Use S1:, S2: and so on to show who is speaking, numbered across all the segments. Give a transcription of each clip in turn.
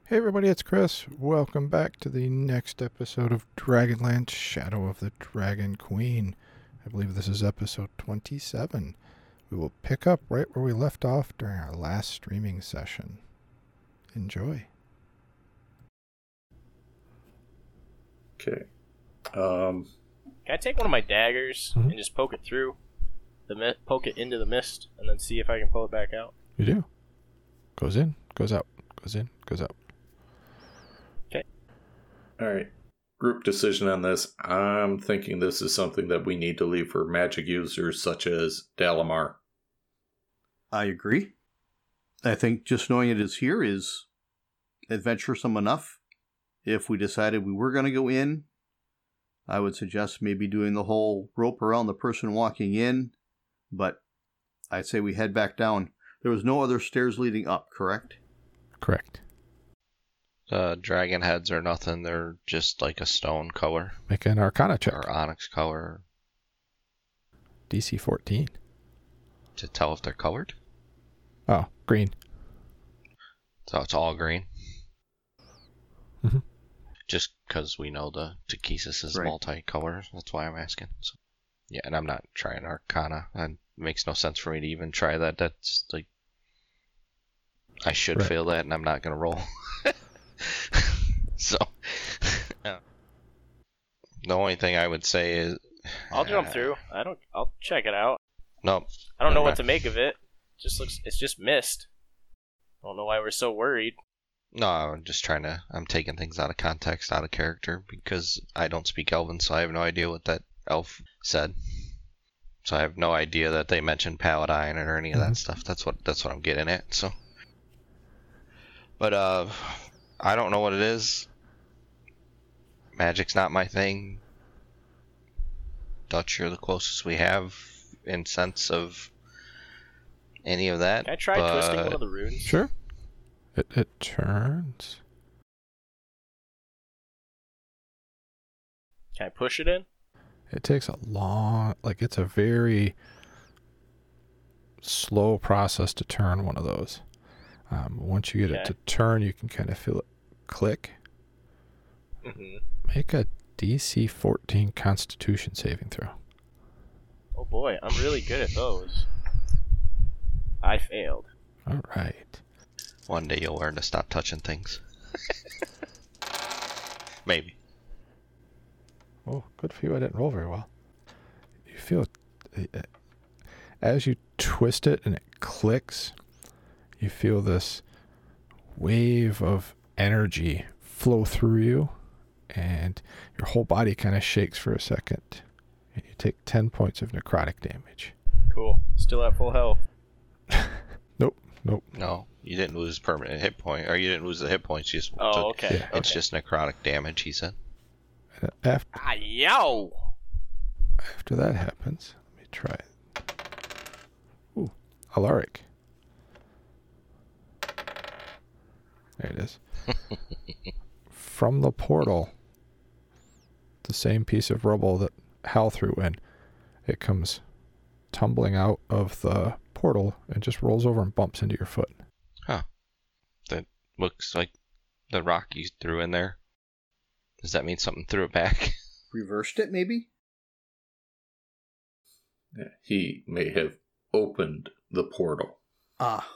S1: Hey everybody, it's Chris. Welcome back to the next episode of Dragonlance Shadow of the Dragon Queen. I believe this is episode 27. We will pick up right where we left off during our last streaming session. Enjoy.
S2: Okay.
S3: Can I take one of my daggers and just poke it through poke it into the mist, and then see if I can pull it back out?
S1: You do. Goes in, goes out, goes in, goes out.
S2: All right. Group decision on this. I'm thinking this is something that we need to leave for magic users such as Dalamar.
S4: I agree. I think just knowing it is here is adventuresome enough. If we decided we were going to go in, I would suggest maybe doing the whole rope around the person walking in, but I'd say we head back down. There was no other stairs leading up, correct?
S1: Correct.
S5: Dragon heads are nothing. They're just like a stone color.
S1: Make an Arcana check.
S5: Or onyx color.
S1: DC 14.
S5: To tell if they're colored.
S1: Oh, green.
S5: So it's all green.
S1: Mm-hmm.
S5: Just because we know the Takesis is
S4: Right.
S5: multicolor. That's why I'm asking. So, yeah, and I'm not trying Arcana. It makes no sense for me to even try that. That's like... I should
S1: Right.
S5: fail that, and I'm not going to roll. So, the only thing I would say is...
S3: I'll jump through. I'll check it out.
S5: Nope.
S3: I don't know
S5: Never
S3: what to make of it. It's just mist. I don't know why we're so worried.
S5: No, I'm taking things out of context, out of character, because I don't speak Elven, so I have no idea what that elf said. So I have no idea that they mentioned Paladine or any of that stuff. That's what I'm getting at, so. But, I don't know what it is. Magic's not my thing. Dutch, you're the closest we have in sense of any of that.
S3: Can I try twisting one of the runes?
S1: Sure. It turns.
S3: Can I push it in?
S1: It takes a long, it's a very slow process to turn one of those. Once you get it to turn, you can kind of feel it click.
S3: Mm-hmm.
S1: Make a DC 14 Constitution saving throw.
S3: Oh boy, I'm really good at those. I failed.
S1: All right.
S5: One day you'll learn to stop touching things. Maybe.
S1: Oh, good for you. I didn't roll very well. You feel, as you twist it and it clicks, you feel this wave of energy flow through you, and your whole body kind of shakes for a second. And you take 10 points of necrotic damage.
S3: Cool. Still at full health.
S1: Nope.
S5: No, you didn't lose permanent hit point, or you didn't lose the hit points. You just
S3: Okay.
S1: Yeah.
S5: It's just necrotic damage, he said.
S3: Yow!
S1: After that happens, let me try it. Ooh, Alaric. There it is. From the portal, the same piece of rubble that Hal threw in, it comes tumbling out of the portal and just rolls over and bumps into your foot.
S5: Huh. That looks like the rock you threw in there. Does that mean something threw it back?
S4: Reversed it, maybe?
S2: He may have opened the portal.
S4: Ah.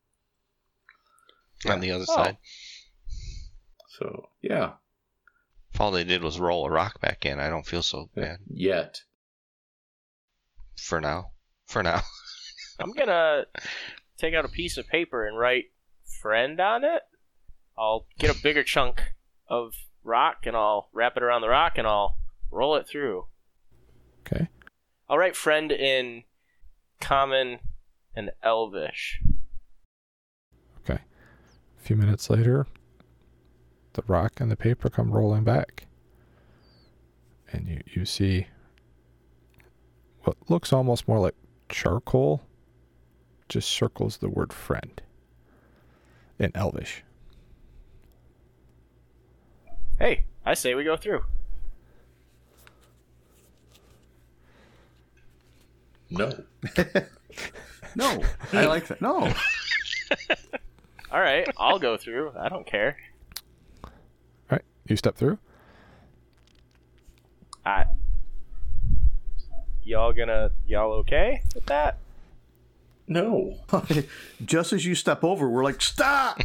S5: On the other side.
S2: So, yeah.
S5: If all they did was roll a rock back in, I don't feel so bad.
S2: Yet.
S5: For now.
S3: I'm gonna take out a piece of paper and write friend on it. I'll get a bigger chunk of rock and I'll wrap it around the rock and I'll roll it through.
S1: Okay.
S3: I'll write friend in common and elvish.
S1: Okay. A few minutes later, the rock and the paper come rolling back. And you see what looks almost more like charcoal just circles the word friend in Elvish.
S3: Hey, I say we go through.
S2: No.
S4: No, I like that. No.
S3: All right, I'll go through. I don't care.
S1: You step through?
S3: Y'all okay with that?
S2: No.
S4: Just as you step over, we're like, stop!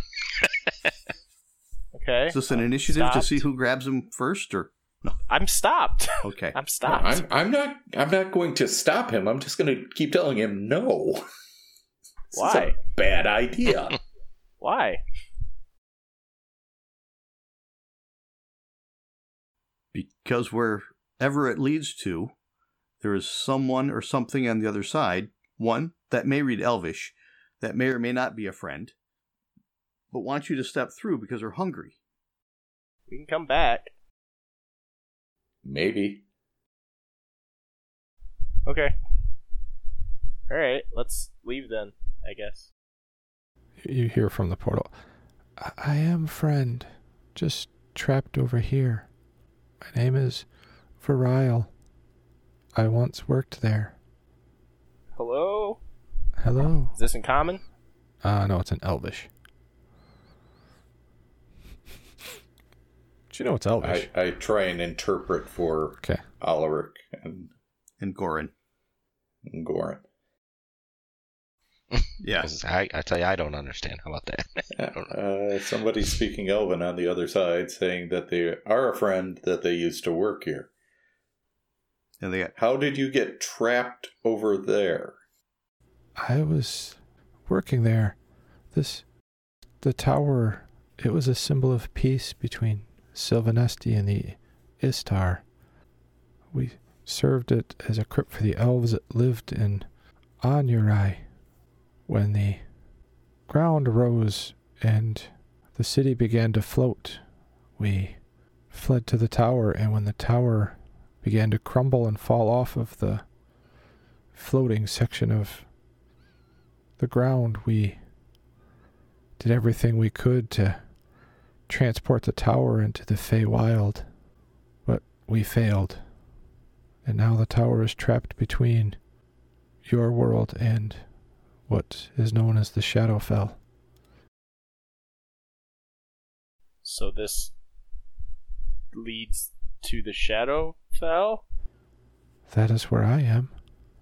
S3: Okay.
S4: Is this an initiative to
S3: Stopped.
S4: see who grabs him first, or no?
S3: I'm stopped.
S4: Okay.
S3: I'm stopped.
S2: I'm not going to stop him. I'm just going to keep telling him no. This is
S3: Why?
S2: a bad idea.
S3: Why?
S4: Because wherever it leads to, there is someone or something on the other side. One that may read Elvish, that may or may not be a friend, but wants you to step through because they're hungry.
S3: We can come back.
S2: Maybe.
S3: Okay. Alright, let's leave then, I guess.
S1: You hear from the portal. I am friend. Just trapped over here. My name is Virile. I once worked there.
S3: Hello?
S1: Hello.
S3: Is this in common?
S1: No, it's in Elvish. Do you know it's Elvish?
S2: I try and interpret for
S1: Okay.
S2: Alaric and
S4: Goran.
S2: Goran.
S4: Yeah.
S5: 'Cause I tell you, I don't understand. How about that?
S2: Somebody speaking Elven on the other side saying that they are a friend that they used to work here.
S4: And they got
S2: How did you get trapped over there?
S1: I was working there. The tower, it was a symbol of peace between Sylvanesti and the Istar. We served it as a crypt for the elves that lived in Anurai. When the ground rose and the city began to float, we fled to the tower, and when the tower began to crumble and fall off of the floating section of the ground, we did everything we could to transport the tower into the Feywild, but we failed. And now the tower is trapped between your world and what is known as the Shadowfell.
S3: So this leads to the Shadowfell?
S1: That is where I am.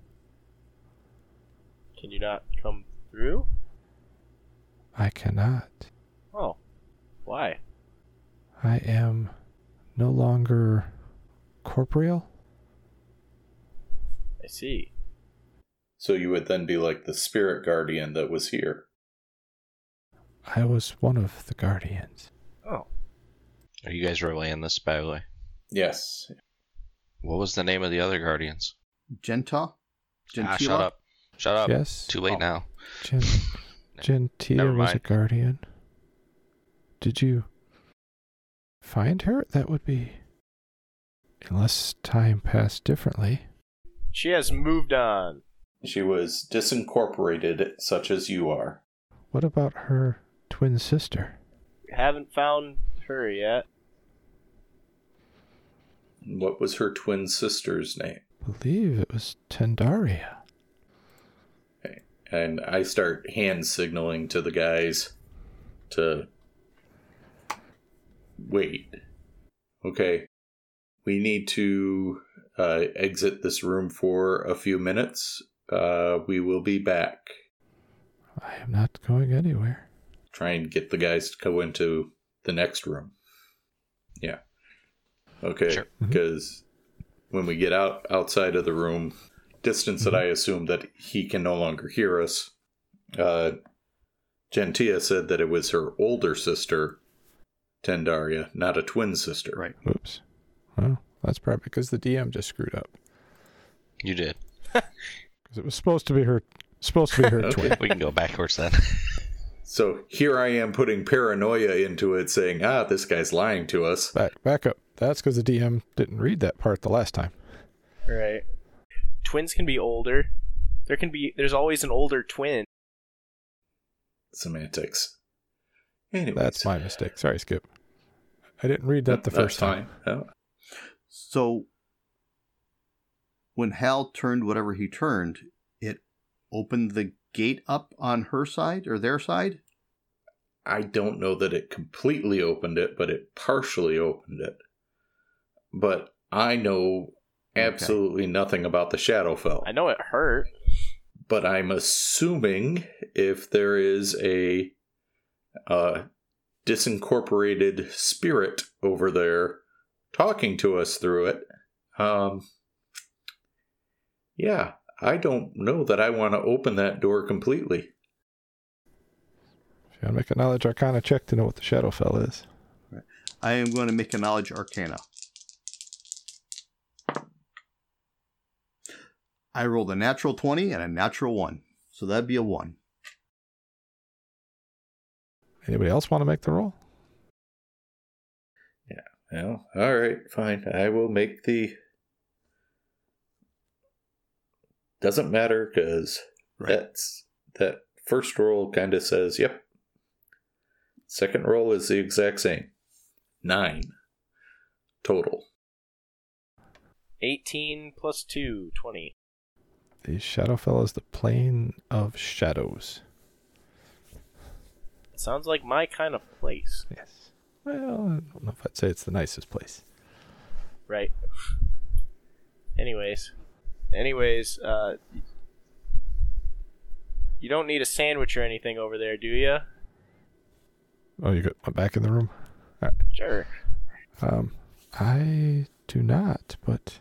S3: Can you not come through?
S1: I cannot.
S3: Oh. Why?
S1: I am no longer corporeal.
S3: I see.
S2: So you would then be like the spirit guardian that was here.
S1: I was one of the guardians.
S3: Oh.
S5: Are you guys relaying this, by the way?
S2: Yes.
S5: What was the name of the other guardians?
S4: Genta? Gentila?
S5: Shut up. Shut up.
S1: Yes.
S5: Too late now.
S1: Gentilla
S5: Never
S1: was a
S5: mind.
S1: guardian. Did you find her? That would be... Unless time passed differently.
S3: She has moved on.
S2: She was disincorporated, such as you are.
S1: What about her twin sister?
S3: We haven't found her yet.
S2: What was her twin sister's name?
S1: I believe it was Tendaria.
S2: Okay. And I start hand signaling to the guys to wait. Okay. We need to exit this room for a few minutes. We will be back.
S1: I am not going anywhere.
S2: Try and get the guys to go into the next room. Yeah. Okay.
S5: Sure.
S2: Because when we get outside of the room, distance that I assume that he can no longer hear us, Gentia said that it was her older sister, Tendaria, not a twin sister.
S4: Right.
S1: Oops. Well, that's probably because the DM just screwed up.
S5: You did.
S1: Because it was supposed to be her
S2: Okay.
S1: twin.
S5: We can go backwards then.
S2: So here I am putting paranoia into it, saying, this guy's lying to us.
S1: Back up. That's because the DM didn't read that part the last time.
S3: Right. Twins can be older. There's always an older twin.
S2: Semantics. Anyways,
S1: That's my mistake. Sorry, Skip. I didn't read that the first time.
S2: Fine.
S4: So, when Hal turned whatever he turned, it opened the gate up on her side or their side?
S2: I don't know that it completely opened it, but it partially opened it. But I know absolutely nothing about the Shadowfell.
S3: I know it hurt.
S2: But I'm assuming if there is a disincorporated spirit over there talking to us through it, yeah, I don't know that I want to open that door completely.
S1: If you want to make a knowledge arcana check to know what the Shadowfell is.
S4: Right. I am going to make a knowledge arcana. I rolled a natural 20 and a natural 1. So that'd be a 1.
S1: Anybody else want to make the roll?
S2: Yeah. Well, all right, fine. I will make the... Doesn't matter, because that first roll kind of says, yep. Second roll is the exact same. 9 total.
S3: 18 plus 2, 20.
S1: The Shadowfell is the plane of shadows.
S3: Sounds like my kind of place.
S1: Yes. Well, I don't know if I'd say it's the nicest place.
S3: Right. Anyways, you don't need a sandwich or anything over there, do you?
S1: Oh, you got back in the room? All right.
S3: Sure.
S1: I do not, but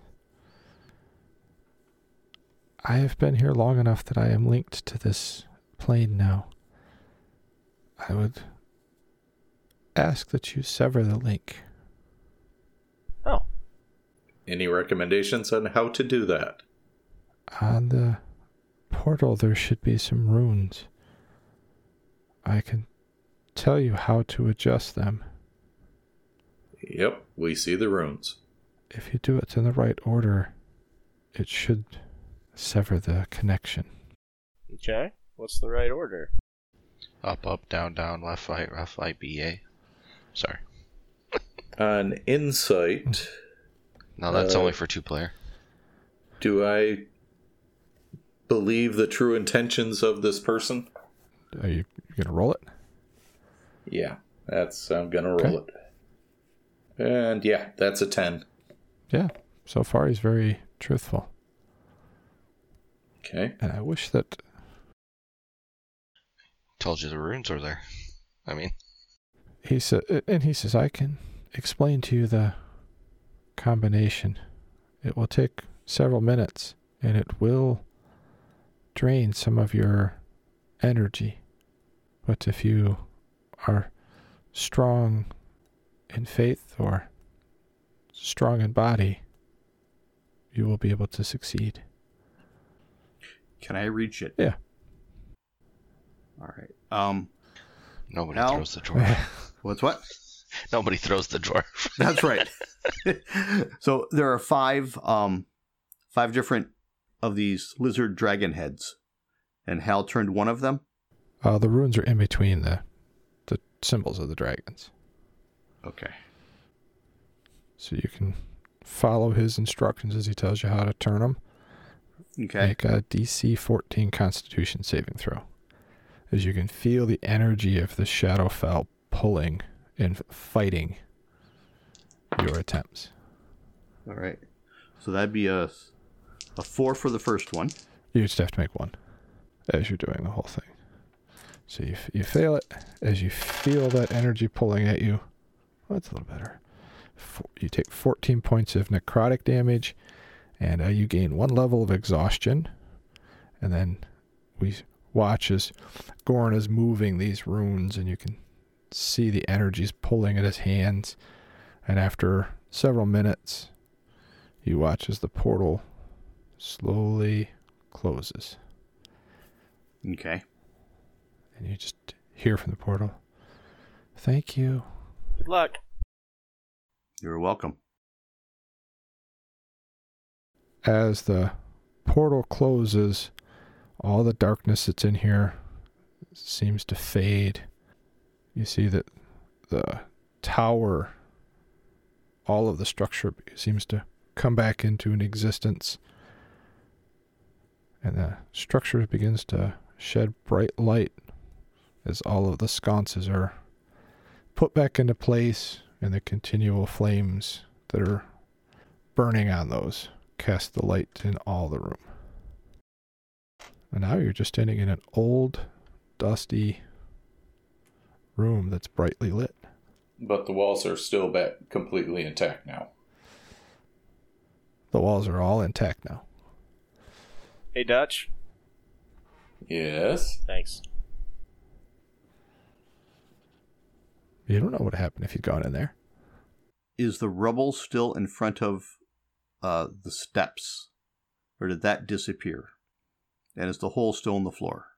S1: I have been here long enough that I am linked to this plane now. I would ask that you sever the link.
S3: Oh.
S2: Any recommendations on how to do that?
S1: On the portal, there should be some runes. I can tell you how to adjust them.
S2: Yep, we see the runes.
S1: If you do it in the right order, it should sever the connection.
S3: Okay. What's the right order?
S5: Up, up, down, down, left, right, BA. Sorry.
S2: On insight,
S5: No, that's only for 2-player.
S2: do I believe the true intentions of this person?
S1: Are you going to roll it?
S2: Yeah, I'm gonna roll it. And yeah, that's a 10.
S1: Yeah, so far he's very truthful.
S2: Okay.
S1: And I wish that...
S5: Told you the runes were there. I mean...
S1: He says, I can explain to you the combination. It will take several minutes, and it will drain some of your energy. But if you are strong in faith or strong in body, you will be able to succeed.
S4: Can I reach it?
S1: Yeah.
S4: All right.
S5: Nobody
S4: Al?
S5: throws the dwarf.
S4: What's what?
S5: Nobody throws the dwarf.
S4: That's right. So there are five different of these lizard dragon heads, and Hal turned one of them.
S1: The runes are in between the symbols of the dragons.
S4: Okay.
S1: So you can follow his instructions as he tells you how to turn them.
S4: Okay.
S1: Make a DC 14 Constitution saving throw. As you can feel the energy of the Shadowfell pulling and fighting your attempts.
S4: All right. So that'd be a 4 for the first one.
S1: You just have to make one as you're doing the whole thing. So you fail it as you feel that energy pulling at you. Well, that's a little better. You take 14 points of necrotic damage, and you gain 1 level of exhaustion. And then we watch as Gorn is moving these runes, and you can see the energies pulling at his hands. And after several minutes, you watch as the portal slowly closes.
S4: Okay.
S1: And you just hear from the portal, "Thank you."
S3: Good luck.
S4: You're welcome.
S1: As the portal closes, all the darkness that's in here seems to fade. You see that the tower, all of the structure seems to come back into an existence. And the structure begins to shed bright light as all of the sconces are put back into place and the continual flames that are burning on those cast the light in all the room. And now you're just standing in an old, dusty room that's brightly lit.
S2: But the walls are still back completely intact now.
S1: The walls are all intact now.
S3: Hey, Dutch.
S2: Yes?
S3: Thanks.
S1: You don't know what happened if you'd gone in there.
S4: Is the rubble still in front of the steps? Or did that disappear? And is the hole still in the floor?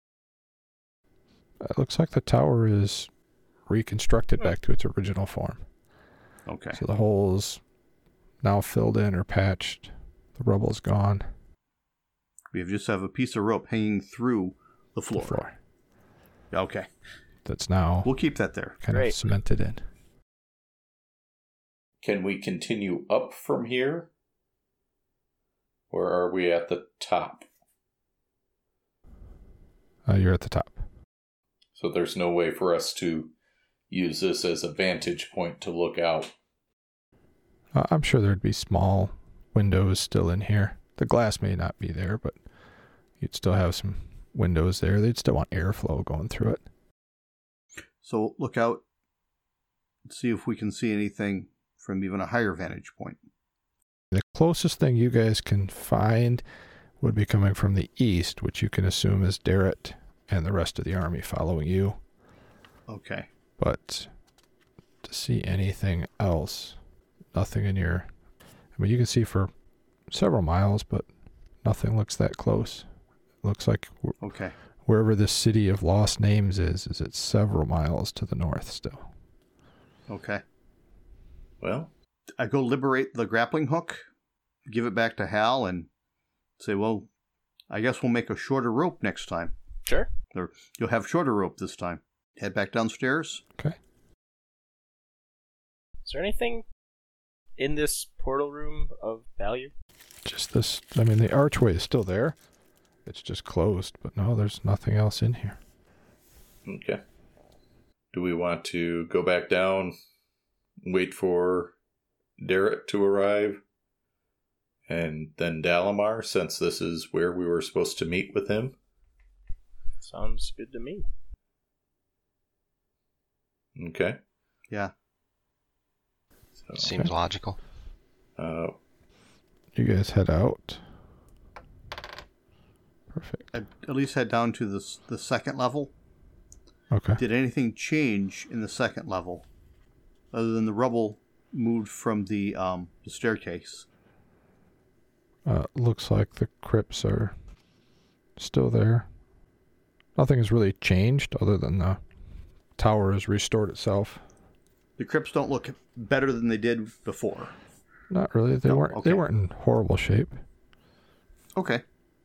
S1: It looks like the tower is reconstructed back to its original form.
S4: Okay.
S1: So the hole's now filled in or patched. The rubble's gone.
S4: We just have a piece of rope hanging through the
S1: The
S4: floor.
S1: floor.
S4: Okay.
S1: That's now
S4: We'll keep that there.
S1: kind
S3: Great.
S1: of cemented in.
S2: Can we continue up from here? Or are we at the top?
S1: You're at the top.
S2: So there's no way for us to use this as a vantage point to look out.
S1: I'm sure there'd be small windows still in here. The glass may not be there, but you'd still have some windows there. They'd still want airflow going through it.
S4: So look out and see if we can see anything from even a higher vantage point.
S1: The closest thing you guys can find would be coming from the east, which you can assume is Darrett and the rest of the army following you.
S4: Okay.
S1: But to see anything else, nothing in your... I mean, you can see for several miles, but nothing looks that close. It looks like
S4: Okay.
S1: wherever this city of lost names is it several miles to the north still.
S4: Okay.
S2: Well,
S4: I go liberate the grappling hook, give it back to Hal, and say, well, I guess we'll make a shorter rope next time.
S3: Sure.
S4: Or you'll have shorter rope this time. Head back downstairs.
S1: Okay.
S3: Is there anything in this portal room of value?
S1: Just this, I mean, the archway is still there. It's just closed, but no, there's nothing else in here.
S2: okay. Do we want to go back down, wait for Darrett to arrive, and then Dalamar, since this is where we were supposed to meet with him?
S3: Sounds good to me.
S2: Okay.
S4: Yeah.
S2: So,
S5: Seems logical.
S1: You guys head out. Perfect.
S4: I'd at least head down to the second level.
S1: Okay.
S4: Did anything change in the second level other than the rubble moved from the staircase?
S1: Looks like the crypts are still there. Nothing has really changed other than the tower has restored itself.
S4: The crypts don't look better than they did before.
S1: Not really. They
S4: No,
S1: weren't.
S4: okay.
S1: They weren't in horrible shape.
S4: Okay.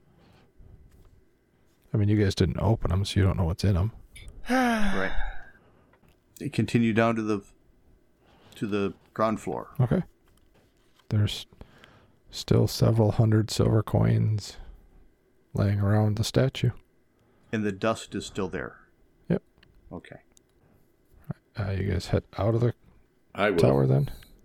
S1: I mean, you guys didn't open them, so you don't know what's in them.
S4: Right. They continue down to the ground floor.
S1: Okay. There's still several hundred silver coins laying around the statue.
S4: And the dust is still there.
S1: Yep.
S4: Okay.
S1: You guys head out of the
S2: I will.
S1: tower then.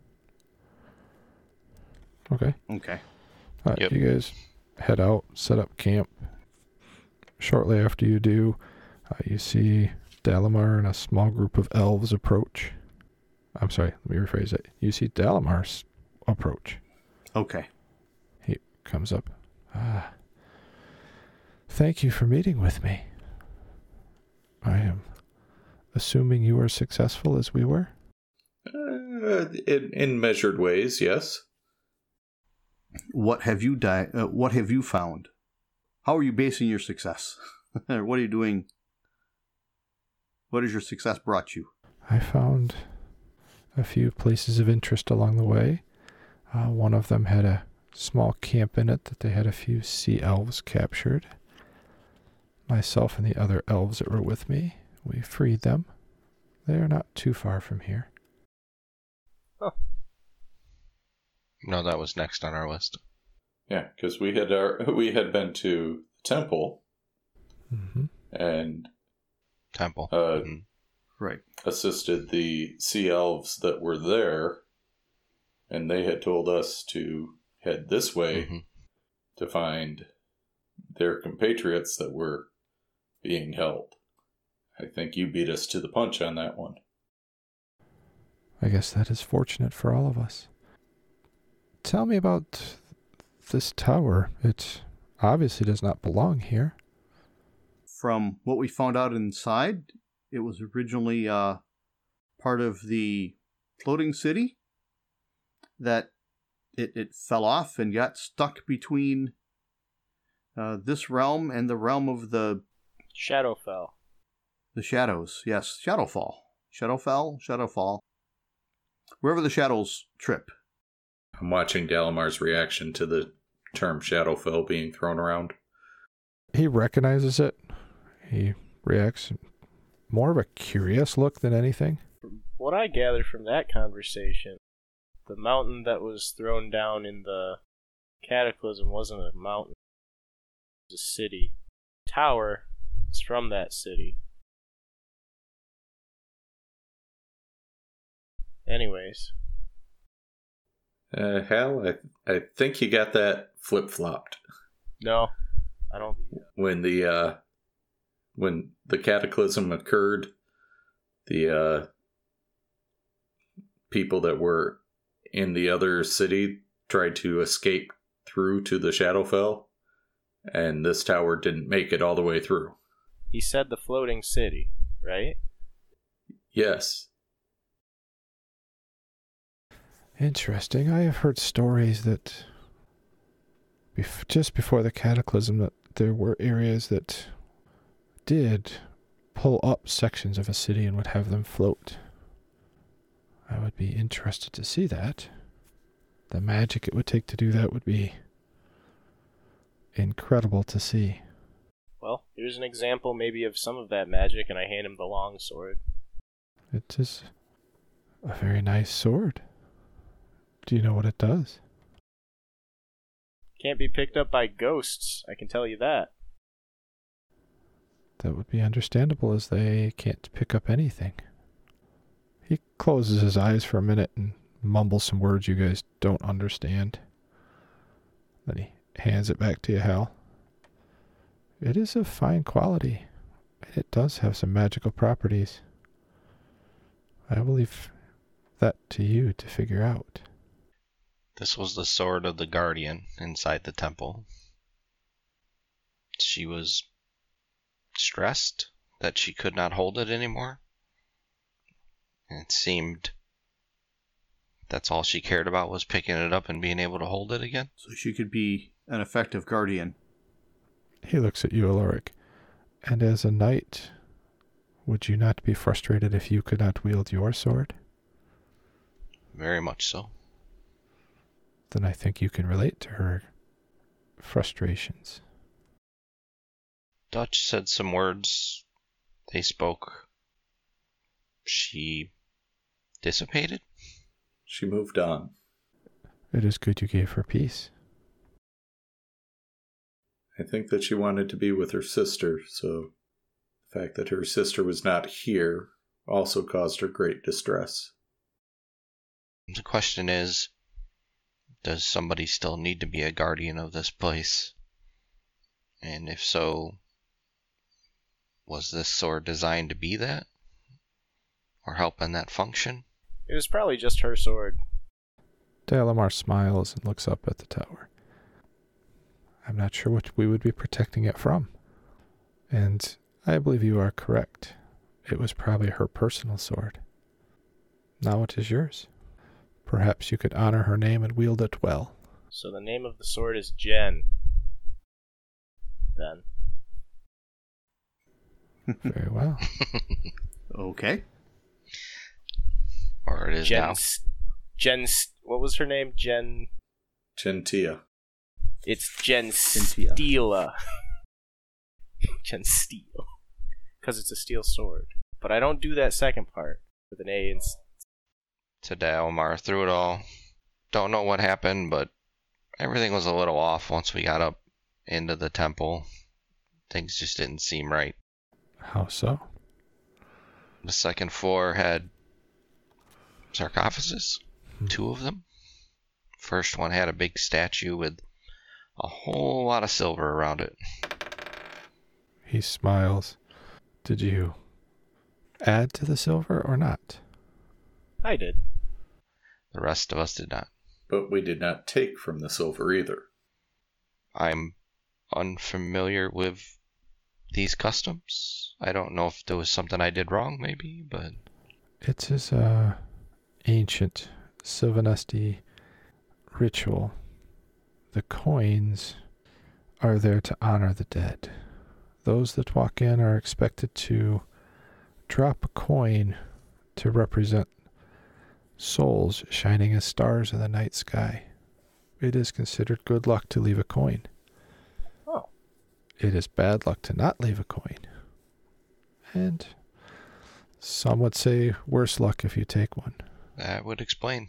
S1: Okay.
S4: Okay.
S1: All right,
S5: Yep.
S1: You guys head out, set up camp. Shortly after you do, you see Dalamar and a small group of elves approach. I'm sorry, let me rephrase it. You see Dalamar's approach.
S4: Okay.
S1: He comes up. Thank you for meeting with me. I am assuming you were successful as we were?
S2: In measured ways, yes.
S4: What have you what have you found? How are you basing your success? What are you doing? What has your success brought you?
S1: I found a few places of interest along the way. One of them had a small camp in it that they had a few sea elves captured. Myself and the other elves that were with me, we freed them. They are not too far from here.
S5: No, that was next on our list.
S2: Yeah, because we had been to the temple,
S1: Mm-hmm.
S2: and
S5: temple.
S4: Right.
S2: assisted the sea elves that were there, and they had told us to head this way to find their compatriots that were being held. I think you beat us to the punch on that one.
S1: I guess that is fortunate for all of us. Tell me about this tower. It obviously does not belong here.
S4: From what we found out inside, it was originally part of the floating city that it fell off and got stuck between this realm and the realm of the
S3: Shadowfell.
S4: The shadows. Yes, Shadowfall. Shadowfall. Wherever the shadows trip.
S2: I'm watching Dalamar's reaction to the term Shadowfell being thrown around.
S1: He recognizes it. He reacts more of a curious look than anything.
S3: From what I gathered from that conversation, the mountain that was thrown down in the cataclysm wasn't a mountain. It was a city. Tower is from that city. Anyways.
S2: Hal, I think you got that flip-flopped.
S3: No, I don't.
S2: When the cataclysm occurred, the people that were in the other city tried to escape through to the Shadowfell, and this tower didn't make it all the way through.
S3: He said the floating city, right?
S2: Yes.
S1: Interesting. I have heard stories that just before the cataclysm that there were areas that did pull up sections of a city and would have them float. I would be interested to see that. The magic it would take to do that would be incredible to see.
S3: Well, here's an example maybe of some of that magic, and I hand him the long sword.
S1: It is a very nice sword. Do you know what it does?
S3: Can't be picked up by ghosts, I can tell you that.
S1: That would be understandable, as they can't pick up anything. He closes his eyes for a minute and mumbles some words you guys don't understand. Then he hands it back to you, Hal. It is of fine quality. It does have some magical properties. I will leave that to you to figure out.
S5: This was the sword of the Guardian inside the temple. She was stressed that she could not hold it anymore. And it seemed that's all she cared about was picking it up and being able to hold it again.
S4: So she could be an effective guardian.
S1: He looks at you, Alaric. And as a knight, would you not be frustrated if you could not wield your sword?
S5: Very much so.
S1: Then I think you can relate to her frustrations.
S5: Dutch said some words. They spoke. She dissipated?
S2: She moved on.
S1: It is good you gave her peace.
S2: I think that she wanted to be with her sister, so the fact that her sister was not here also caused her great distress.
S5: The question is, does somebody still need to be a guardian of this place? And if so, was this sword designed to be that? Or help in that function?
S3: It was probably just her sword.
S1: Dalamar smiles and looks up at the tower. I'm not sure what we would be protecting it from. And I believe you are correct. It was probably her personal sword. Now it is yours. Perhaps you could honor her name and wield it well.
S3: So the name of the sword is Jen. Then.
S1: Very well.
S4: Okay.
S5: Or it is now.
S3: What was her name?
S2: Gentia.
S3: It's Jen
S4: Cynthia.
S3: Steela. Jen Steel. Because it's a steel sword. But I don't do that second part with an A.
S5: To Dalmar through it all. Don't know what happened, but everything was a little off once we got up into the temple. Things just didn't seem right.
S1: How so?
S5: The second floor had sarcophagus, 2 of them. First one had a big statue with a whole lot of silver around it.
S1: He smiles. Did you add to the silver or not?
S3: I did.
S5: The rest of us did not.
S2: But we did not take from the silver either.
S5: I'm unfamiliar with these customs. I don't know if there was something I did wrong, maybe, but...
S1: It's his ancient Sylvanesti ritual. The coins are there to honor the dead. Those that walk in are expected to drop a coin to represent souls shining as stars in the night sky. It is considered good luck to leave a coin.
S3: Oh.
S1: It is bad luck to not leave a coin. And some would say worse luck if you take one.
S5: That would explain.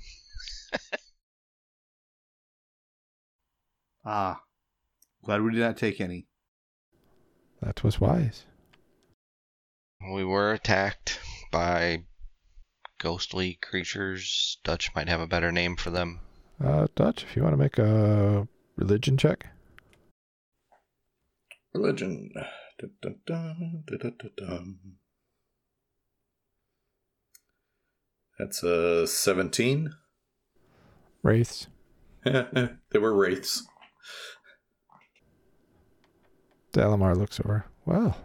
S4: Ah, glad we did not take any.
S1: That was wise.
S5: We were attacked by ghostly creatures. Dutch might have a better name for them.
S1: Dutch, if you want to make a religion check.
S2: Religion. Dun, dun, dun, dun, dun, dun, dun. That's a 17.
S1: Wraiths.
S2: They were wraiths.
S1: Dalamar looks over. Well,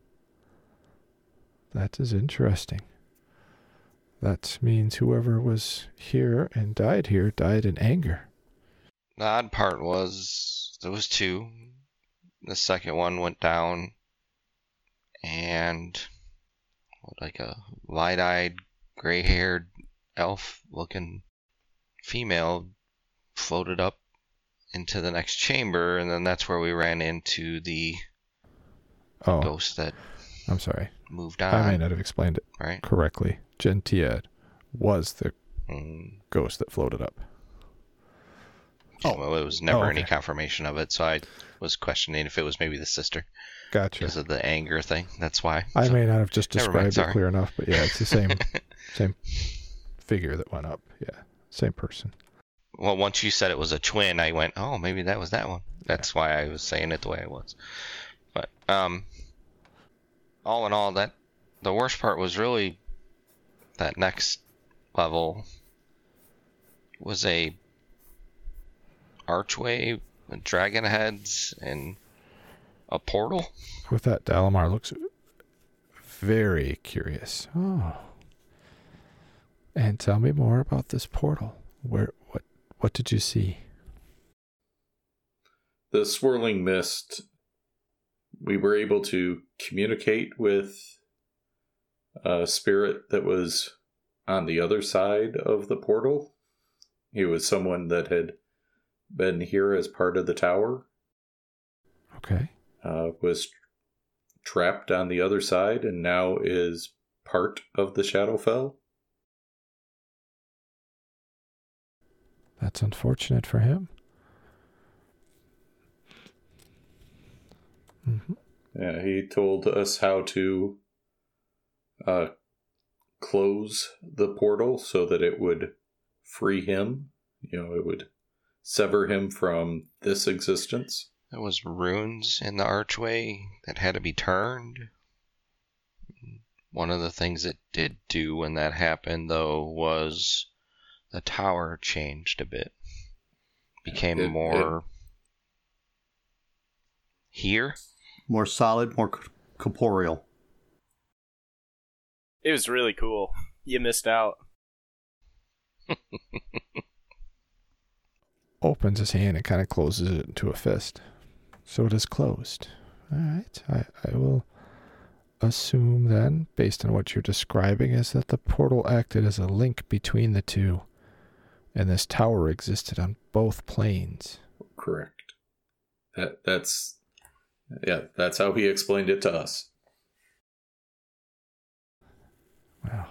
S1: that is interesting. That means whoever was here and died here died in anger.
S5: The odd part was there was 2. The second one went down, and like a light-eyed, gray-haired, elf-looking female floated up into the next chamber, and then that's where we ran into the ghost that
S1: I'm sorry.
S5: moved on.
S1: I may not have explained it
S5: right?
S1: correctly. Gentiad was the ghost that floated up.
S5: Well, it was never
S1: okay.
S5: any confirmation of it, so I was questioning if it was maybe the sister.
S1: Gotcha.
S5: Because of the anger thing. That's why.
S1: I may not have just
S5: Never mind,
S1: described it
S5: sorry.
S1: clear enough, but yeah, it's the same figure that went up. Yeah, same person.
S5: Well, once you said it was a twin, I went, oh, maybe that was that one. That's why I was saying it the way I was. But all in all, that the worst part was really that next level was a archway with dragon heads and a portal.
S1: With that, Dalamar looks very curious. Oh. And tell me more about this portal. What did you see?
S2: The swirling mist, we were able to communicate with a spirit that was on the other side of the portal. He was someone that had been here as part of the tower.
S1: Okay.
S2: Was trapped on the other side and now is part of the Shadowfell.
S1: That's unfortunate for him. Mm-hmm.
S2: Yeah, he told us how to close the portal so that it would free him. You know, it would sever him from this existence.
S5: There was runes in the archway that had to be turned. One of the things it did do when that happened, though, was the tower changed a bit. Became more here.
S4: More solid, more corporeal.
S3: It was really cool. You missed out.
S1: Opens his hand and kind of closes it into a fist. So it is closed. All right. I will assume then, based on what you're describing, is that the portal acted as a link between the two, and this tower existed on both planes.
S2: Correct. That's how he explained it to us.
S1: Wow.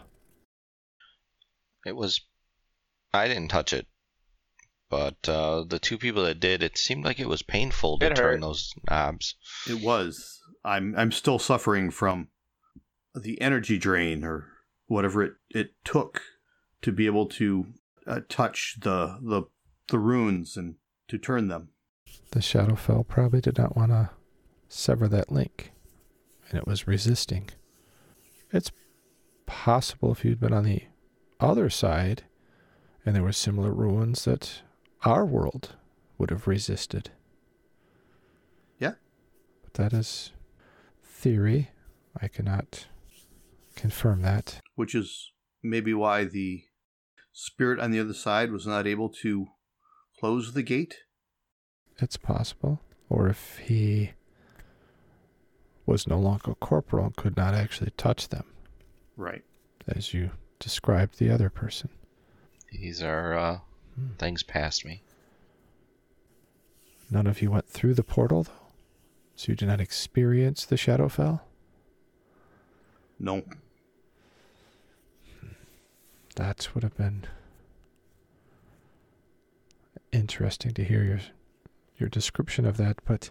S5: It was... I didn't touch it. But the 2 people that did, it seemed like it was painful to turn those knobs.
S4: It was. I'm still suffering from the energy drain or whatever it took to be able to touch the runes and to turn them.
S1: The Shadowfell probably did not want to sever that link, and it was resisting. It's possible if you'd been on the other side and there were similar ruins that our world would have resisted.
S4: Yeah.
S1: But that is theory. I cannot confirm that.
S4: Which is maybe why the spirit on the other side was not able to close the gate.
S1: It's possible. Or if he was no longer corporal and could not actually touch them.
S4: Right.
S1: As you described the other person.
S5: These are things past me.
S1: None of you went through the portal, though? So you did not experience the Shadowfell?
S4: No.
S1: That would have been interesting to hear your description of that, but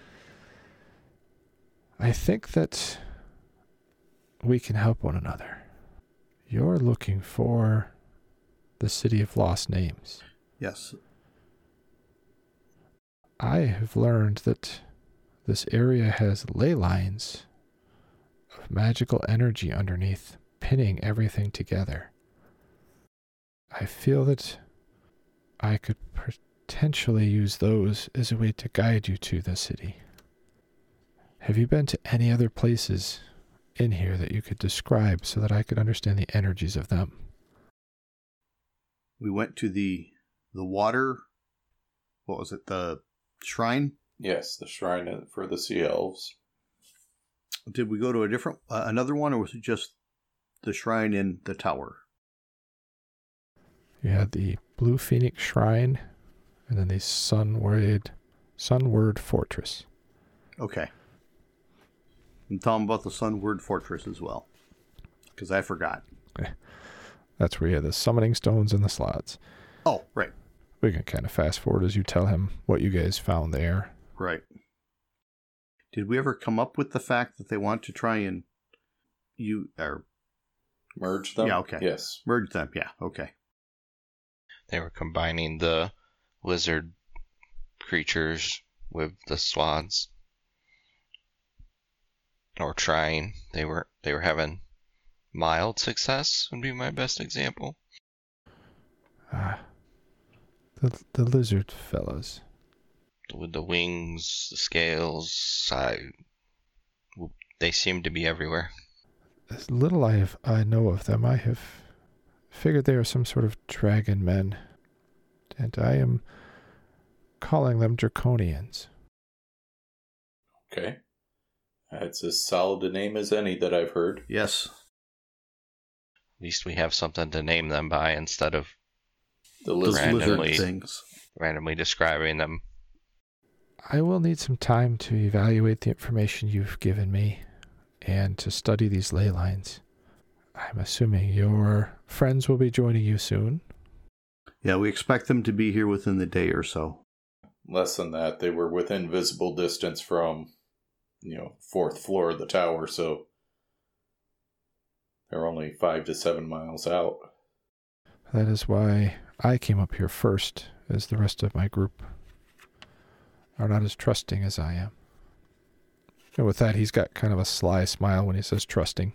S1: I think that we can help one another. You're looking for the City of Lost Names.
S4: Yes.
S1: I have learned that this area has ley lines of magical energy underneath, pinning everything together. I feel that I could potentially use those as a way to guide you to the city. Have you been to any other places in here that you could describe so that I could understand the energies of them?
S4: We went to the water, what was it, the shrine?
S2: Yes, the shrine for the Sea Elves.
S4: Did we go to a different, another one, or was it just the shrine in the tower?
S1: You had the Blue Phoenix Shrine, and then the Sunward Fortress.
S4: Okay. And tell them about the Sunward Fortress as well, because I forgot.
S1: Okay. That's where you had the summoning stones and the slots.
S4: Oh, right.
S1: We can kind of fast forward as you tell him what you guys found there.
S4: Right. Did we ever come up with the fact that they want to try and
S2: merge them?
S4: Yeah, okay.
S2: Yes.
S4: Merge them, yeah, okay.
S5: They were combining the lizard creatures with the swads. Or trying. They were having mild success would be my best example.
S1: The lizard fellows.
S5: With the wings, the scales, they seem to be everywhere.
S1: As little I know of them, I have figured they are some sort of dragon men, and I am calling them Draconians.
S2: Okay. That's as solid a name as any that I've heard.
S4: Yes.
S5: At least we have something to name them by instead of
S2: The
S4: Those
S2: lizard
S4: lizard things.
S5: randomly describing them.
S1: I will need some time to evaluate the information you've given me and to study these ley lines. I'm assuming your friends will be joining you soon.
S4: Yeah, we expect them to be here within the day or so.
S2: Less than that. They were within visible distance from, fourth floor of the tower, so they're only 5 to 7 miles out.
S1: That is why I came up here first, as the rest of my group are not as trusting as I am. And with that, he's got kind of a sly smile when he says trusting.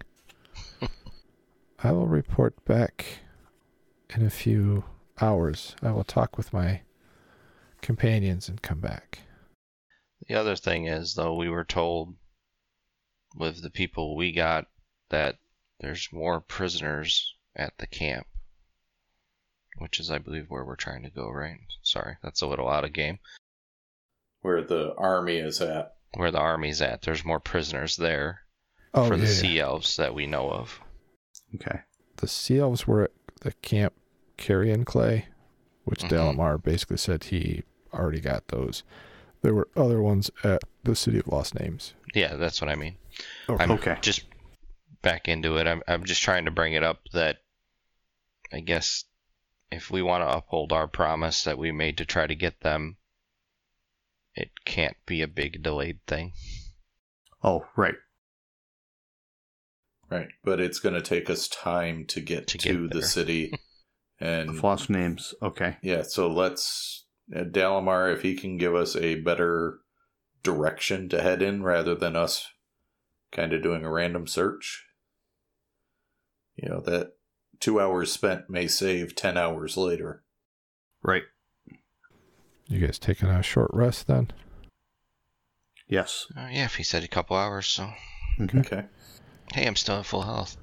S1: I will report back in a few hours. I will talk with my companions and come back.
S5: The other thing is, though, we were told with the people we got that there's more prisoners at the camp, which is, I believe, where we're trying to go, right? Sorry, that's a little out of game.
S2: Where the army is at.
S5: Where the army's at. There's more prisoners there
S1: Oh,
S5: for the
S1: yeah.
S5: Sea Elves that we know of.
S4: Okay.
S1: The Sea Elves were at the camp Carrion Clay, which Dalamar basically said he already got those. There were other ones at the City of Lost Names.
S5: Yeah, that's what I mean.
S1: Okay.
S5: I'm just back into it. I'm just trying to bring it up that I guess if we want to uphold our promise that we made to try to get them, it can't be a big delayed thing.
S4: Oh, right.
S2: Right, but it's going to take us time to get to the
S5: there.
S2: city. And
S4: Floss names. Okay.
S2: yeah, so let's Dalamar, if he can give us a better direction to head in rather than us kind of doing a random search. You know, that 2 hours spent may save 10 hours later.
S4: Right.
S1: You guys taking a short rest then?
S4: Yes.
S5: Yeah, if he said a couple hours, so.
S4: Okay.
S2: Okay.
S5: Hey, I'm still at full health.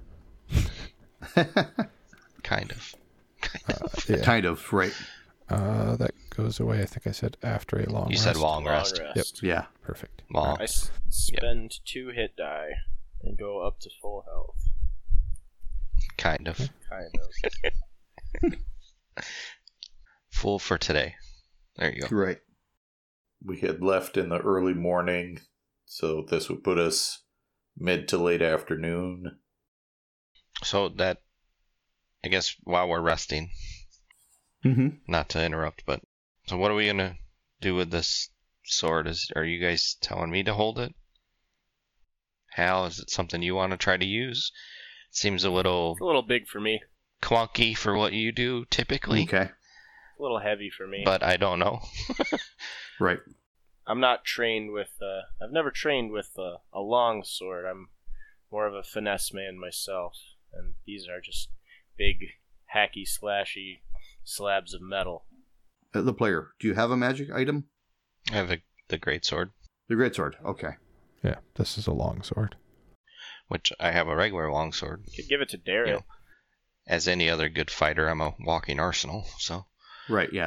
S5: Kind of.
S1: Yeah.
S4: Kind of. Right.
S1: That goes away. I think I said after a long
S5: You
S1: rest.
S5: said long rest.
S1: Yep.
S4: Yeah.
S1: Perfect.
S5: Long.
S3: I spend 2 hit die and go up to full health.
S5: Kind of.
S3: Kind of.
S5: Full for today. There you go.
S4: Right.
S2: We had left in the early morning, so this would put us mid to late afternoon.
S5: So that, I guess, while we're resting,
S4: Mm-hmm.
S5: not to interrupt, but so what are we gonna do with this sword? Are you guys telling me to hold it? Hal, is it something you want to try to use? It seems a little
S3: It's a little big for me.
S5: clunky for what you do typically,
S4: Okay.
S3: A little heavy for me.
S5: but I don't know.
S4: Right.
S3: I'm not trained with. I've never trained with a long sword. I'm more of a finesse man myself, and these are just big, hacky, slashy slabs of metal.
S4: The player, do you have a magic item?
S5: I have the great sword,
S4: The greatsword. Okay.
S1: Yeah, this is a long sword.
S5: which I have a regular longsword.
S3: Could give it to Darren.
S5: You know, as any other good fighter, I'm a walking arsenal. So
S4: Right. Yeah.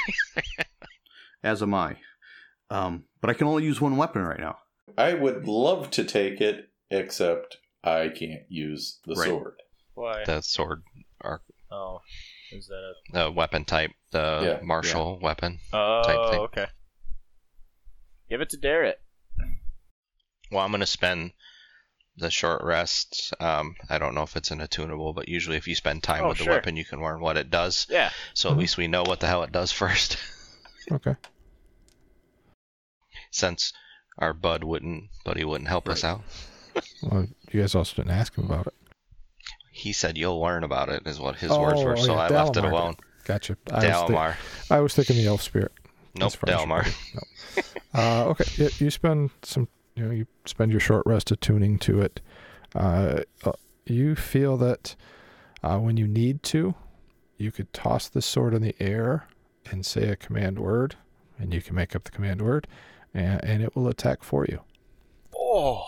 S4: As am I. But I can only use one weapon right now.
S2: I would love to take it, except I can't use the
S4: Right.
S2: sword.
S3: Why?
S5: the sword are
S3: Oh, is that
S5: the weapon type, the
S2: Yeah,
S5: martial weapon.
S3: a?
S5: Type thing.
S3: Oh, okay. Give it to Darren.
S5: Well, I'm going to spend the short rest. I don't know if it's an attunable, but usually if you spend time
S3: Oh,
S5: with the
S3: sure.
S5: weapon, you can learn what it does.
S3: Yeah.
S5: So at least we know what the hell it does first.
S1: Okay.
S5: Since our buddy wouldn't help us
S4: Right.
S5: out.
S1: Well, you guys also didn't ask him about it.
S5: He said you'll learn about it, is what his words were. So
S1: yeah,
S5: I left it
S1: Dalamar
S5: alone.
S1: did. Gotcha.
S5: Dalamar.
S1: I was thinking the elf spirit.
S5: Nope,
S1: That's French,
S5: Dalamar.
S1: buddy. No. Okay. Yeah, you spend you spend your short rest attuning to it. You feel that when you need to, you could toss the sword in the air and say a command word, and you can make up the command word, and it will attack for you.
S3: Oh.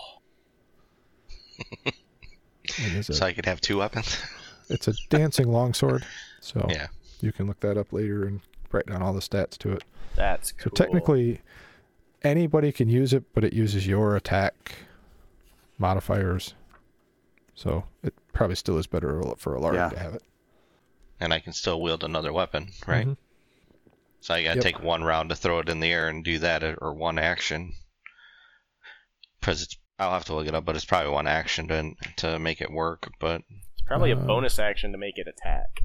S1: It is
S5: So I could have 2 weapons.
S1: it's a dancing longsword, so
S5: Yeah.
S1: you can look that up later and write down all the stats to it.
S3: That's
S1: So
S3: cool.
S1: technically, anybody can use it, but it uses your attack modifiers. So it probably still is better for a lark
S4: Yeah.
S1: to have it.
S5: And I can still wield another weapon, right?
S1: Mhm.
S5: So I gotta
S1: Yep.
S5: take 1 round to throw it in the air and do that, or 1 action. Because I'll have to look it up, but it's probably 1 action to make it work. But
S3: It's probably a
S1: Uh,
S3: bonus action to make it attack.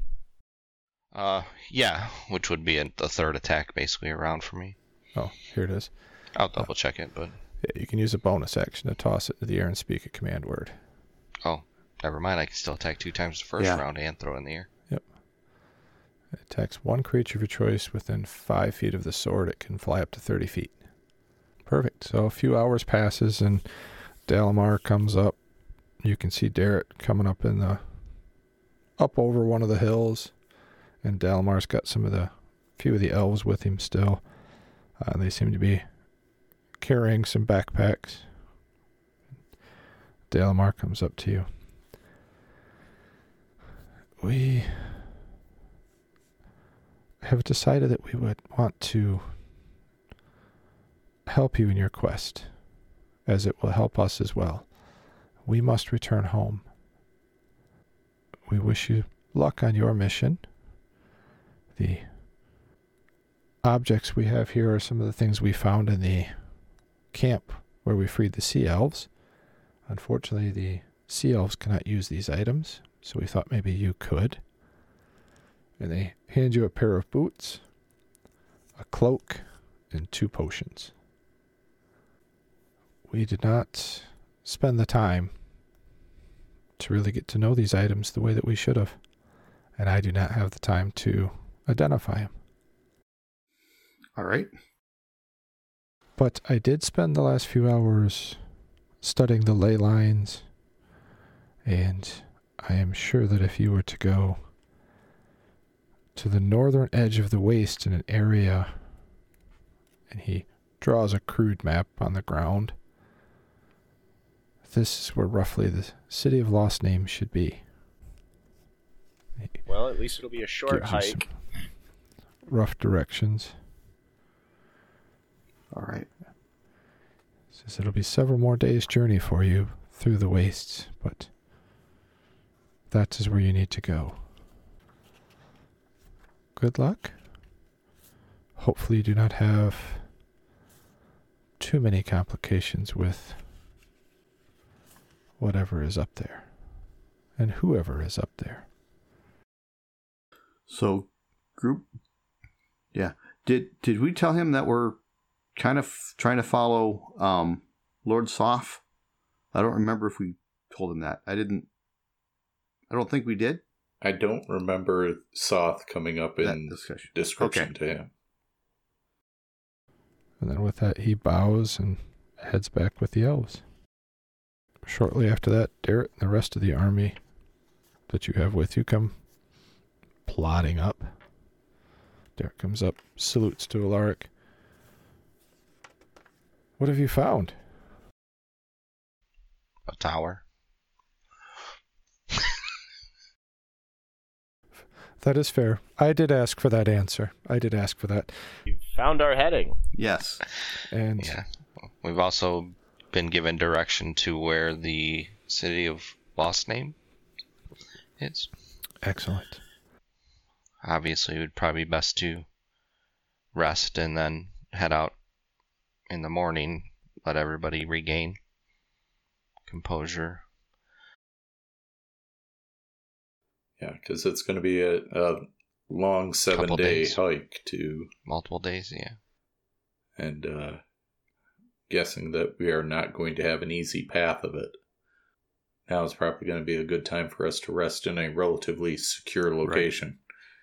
S5: yeah, which would be the third attack basically around for me.
S1: Oh, here it is.
S5: I'll double check it, but
S1: Yeah, you can use a bonus action to toss it into the air and speak a command word.
S5: oh, never mind. I can still attack 2 times the first
S4: Yeah.
S5: round and throw it in the air.
S1: It attacks one creature of your choice within 5 feet of the sword. It can fly up to 30 feet. Perfect. So a few hours passes and Dalamar comes up. You can see Darrett coming up up over one of the hills, and Dalamar's got few of the elves with him still. They seem to be carrying some backpacks. Dalamar comes up to you. We have decided that we would want to help you in your quest, as it will help us as well. We must return home. We wish you luck on your mission. The objects we have here are some of the things we found in the camp where we freed the sea elves. Unfortunately, the sea elves cannot use these items, so we thought maybe you could. And they hand you a pair of boots, a cloak, and 2 potions. We did not spend the time to really get to know these items the way that we should have. And I do not have the time to identify them.
S4: All right.
S1: But I did spend the last few hours studying the ley lines, and I am sure that if you were to go to the northern edge of the waste in an area, and he draws a crude map on the ground, this is where roughly the City of Lost Names should be.
S3: Well, at least it'll be a short
S1: Gives you some
S3: hike.
S1: rough directions.
S4: All right.
S1: Says it'll be several more days' journey for you through the wastes, but that is where you need to go. Good luck. Hopefully you do not have too many complications with whatever is up there and whoever is up there.
S4: So, group, yeah. Did we tell him that we're kind of trying to follow Lord Soth? I don't remember if we told him that. I don't think we did.
S2: I don't remember Soth coming up in description to him.
S1: And then with that, he bows and heads back with the elves. Shortly after that, Darrett and the rest of the army that you have with you come plodding up. Darrett comes up, salutes to Alaric. What have you found?
S5: A tower.
S1: That is fair. I did ask for that answer.
S3: We've found our heading.
S4: Yes.
S1: And
S5: Yeah. We've also been given direction to where the City of Lost Name is.
S1: excellent.
S5: Obviously, it would probably be best to rest and then head out in the morning, let everybody regain composure.
S2: Yeah, because it's going to be a long 7-day
S5: days.
S2: hike to,
S5: Multiple days, yeah.
S2: and guessing that we are not going to have an easy path of it. Now is probably going to be a good time for us to rest in a relatively secure location.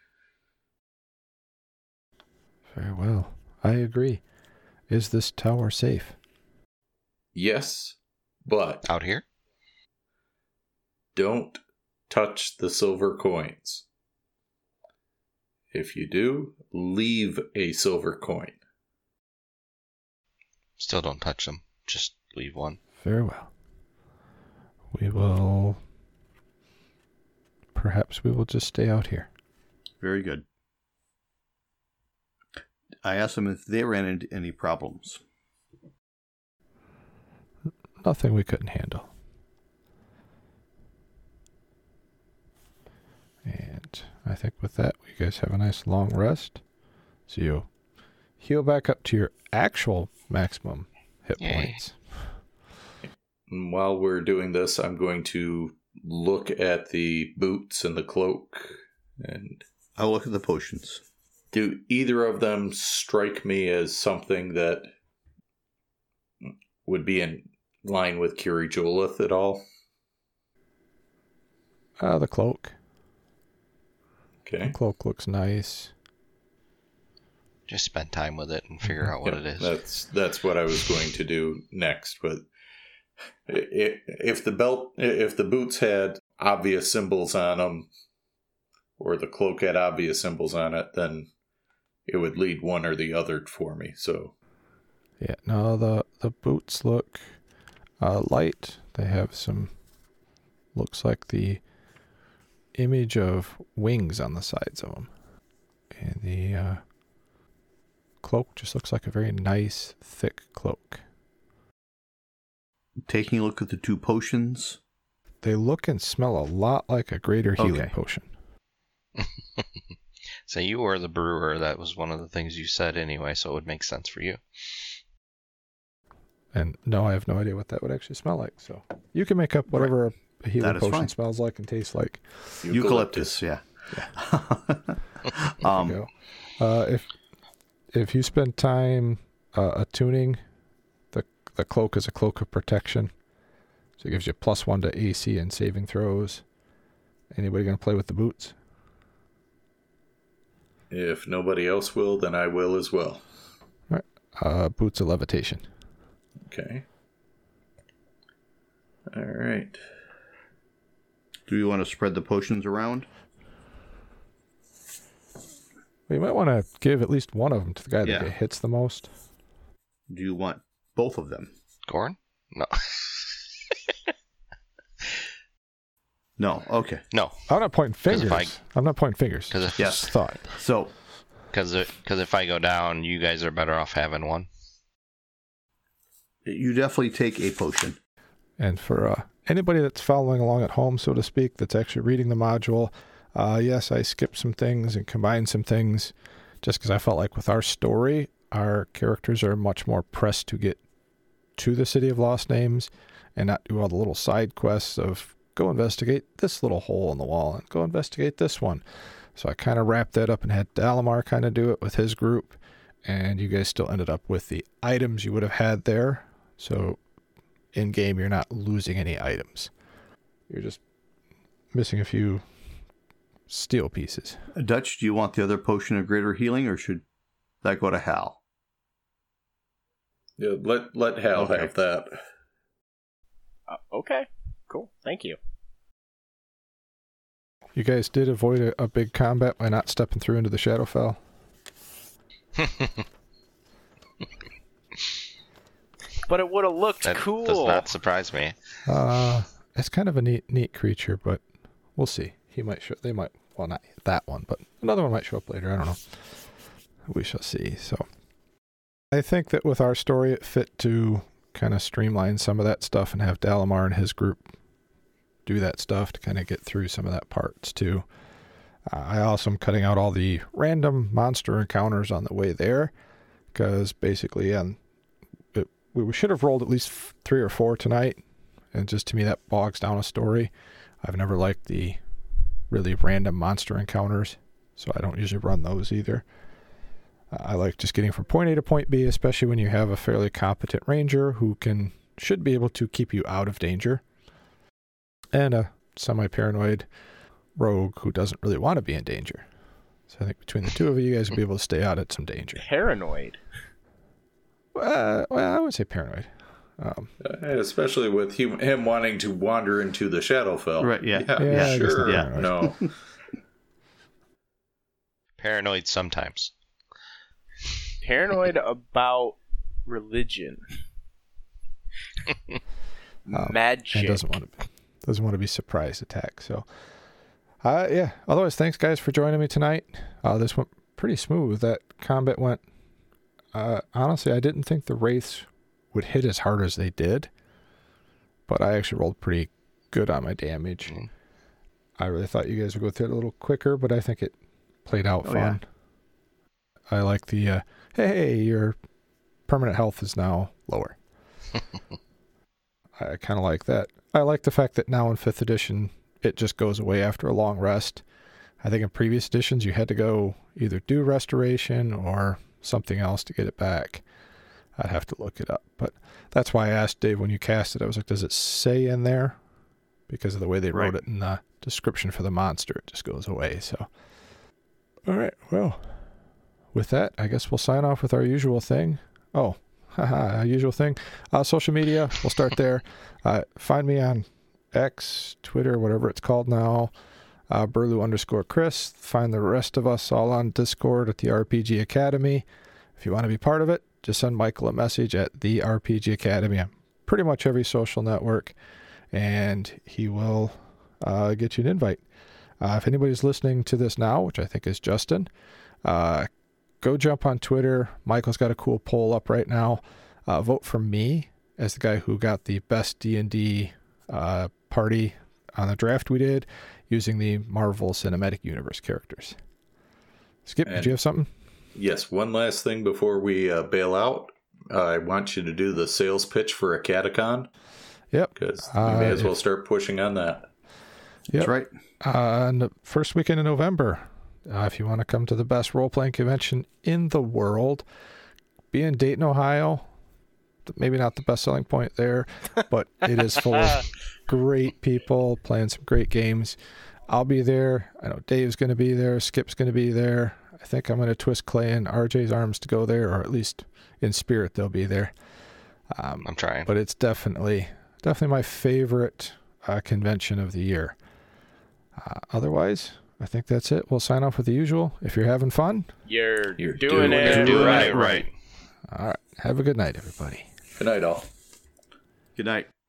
S1: Very well. I agree. Is this tower safe?
S2: Yes, but
S5: Out here?
S2: don't touch the silver coins. If you do, leave a silver coin.
S5: Still don't touch them. Just leave one.
S1: Very well. Perhaps we will just stay out here.
S4: Very good. I asked them if they ran into any problems.
S1: Nothing we couldn't handle. And I think with that, you guys have a nice long rest. So you heal back up to your actual maximum hit
S5: Yay.
S1: points.
S2: And while we're doing this, I'm going to look at the boots and the cloak. And
S4: I'll look at the potions.
S2: do either of them strike me as something that would be in line with Curie Jolith at all?
S1: The cloak.
S2: Okay.
S1: The cloak looks nice.
S5: Just spend time with it and figure out what
S2: Yeah,
S5: it is.
S2: That's what I was going to do next. But if the boots had obvious symbols on them, or the cloak had obvious symbols on it, then it would lead one or the other for me. So
S1: Yeah, no, the boots look light. They have some, looks like the image of wings on the sides of them. And the cloak just looks like a very nice, thick cloak.
S4: Taking a look at the two potions.
S1: They look and smell a lot like a greater healing
S4: Okay.
S1: potion.
S5: So you were the brewer. That was one of the things you said anyway, so it would make sense for you.
S1: And no, I have no idea what that would actually smell like. So you can make up whatever a healing
S4: That is
S1: potion
S4: fine.
S1: smells like and tastes like.
S4: Eucalyptus, yeah.
S1: There you go. If you spend time attuning, the cloak is a cloak of protection. So it gives you +1 to AC and saving throws. Anybody going to play with the boots?
S2: If nobody else will, then I will as well.
S1: All right. Boots of levitation.
S2: Okay. All right.
S4: Do you want to spread the potions around?
S1: Well, you might want to give at least one of them to the guy
S4: Yeah.
S1: that hits the most.
S4: Do you want both of them?
S5: Goran? No.
S4: No. Okay.
S5: No.
S1: I'm not pointing
S5: 'Cause
S1: fingers.
S5: if
S1: I'm not pointing fingers.
S5: Because if,
S4: Yes.
S1: Just thought.
S4: So
S5: if I go down, you guys are better off having one.
S4: you definitely take a potion.
S1: And for anybody that's following along at home, so to speak, that's actually reading the module, yes, I skipped some things and combined some things just because I felt like with our story, our characters are much more pressed to get to the City of Lost Names and not do all the little side quests of go investigate this little hole in the wall and go investigate this one. So I kind of wrapped that up and had Dalamar kind of do it with his group, and you guys still ended up with the items you would have had there. So in game, you're not losing any items. You're just missing a few steel pieces.
S4: Dutch, do you want the other potion of greater healing, or should that go to Hal?
S2: Yeah, let Hal
S4: Okay.
S2: have that.
S3: Okay, cool. Thank you.
S1: You guys did avoid a big combat by not stepping through into the Shadowfell.
S3: But it would have looked
S5: That
S3: cool.
S5: does not surprise me.
S1: It's kind of a neat creature, but we'll see. He might show. They might. Well, not that one, but another one might show up later. I don't know. We shall see. So, I think that with our story, it fit to kind of streamline some of that stuff and have Dalamar and his group do that stuff to kind of get through some of that parts too. I also am cutting out all the random monster encounters on the way there, because basically, we should have rolled at least 3 or 4 tonight, and just to me that bogs down a story. I've never liked the really random monster encounters, so I don't usually run those either. I like just getting from point A to point B, especially when you have a fairly competent ranger who should be able to keep you out of danger, and a semi-paranoid rogue who doesn't really want to be in danger. So I think between the two of you guys will be able to stay out at some danger.
S3: Paranoid.
S1: Well, I would say paranoid.
S2: Especially with him wanting to wander into the Shadowfell.
S4: Right, yeah.
S1: Yeah, I guess
S2: sure.
S1: not paranoid.
S2: No.
S5: Paranoid sometimes.
S3: Paranoid about religion. Magic.
S1: And doesn't want to be surprise attacked. So, yeah. Otherwise, thanks guys for joining me tonight. This went pretty smooth. That combat went. Honestly, I didn't think the wraiths would hit as hard as they did, but I actually rolled pretty good on my damage.
S5: Mm.
S1: I really thought you guys would go through it a little quicker, but I think it played out fun.
S4: Yeah.
S1: I like the hey, your permanent health is now lower. I kind of like that. I like the fact that now in 5th edition, it just goes away after a long rest. I think in previous editions, you had to go either do restoration or something else to get it back. I'd have to look it up. But that's why I asked Dave when you cast it. I was like, does it say in there? Because of the way they wrote it in the description for the monster, it just goes away. So, all right. Well, with that, I guess we'll sign off with our usual thing. Oh, haha, usual thing. Social media, we'll start there. Find me on X, Twitter, whatever it's called now. Burlew_Chris. Find the rest of us all on Discord at the RPG Academy. If you want to be part of it, just send Michael a message at the RPG Academy on pretty much every social network, and he will get you an invite. If anybody's listening to this now, which I think is Justin, go jump on Twitter. Michael's got a cool poll up right now. Vote for me as the guy who got the best D&D party on the draft we did using the Marvel Cinematic Universe characters. Skip, did you have something?
S2: Yes, one last thing before we bail out. I want you to do the sales pitch for a Catacon.
S1: Yep.
S2: Because you may as well start pushing on that.
S1: Yep.
S4: That's right.
S1: On the first weekend in November, if you want to come to the best role-playing convention in the world, be in Dayton, Ohio. maybe not the best selling point there, but it is full of great people playing some great games. I'll be there. I know Dave's going to be there. Skip's going to be there. I think I'm going to twist Clay and RJ's arms to go there, or at least in spirit they'll be there.
S5: I'm trying.
S1: But it's definitely my favorite convention of the year. Otherwise, I think that's it. We'll sign off with the usual. If you're having fun,
S3: you're
S2: doing
S3: doing it
S5: right.
S1: all right. Have a good night, everybody.
S2: Good night, all.
S4: Good night.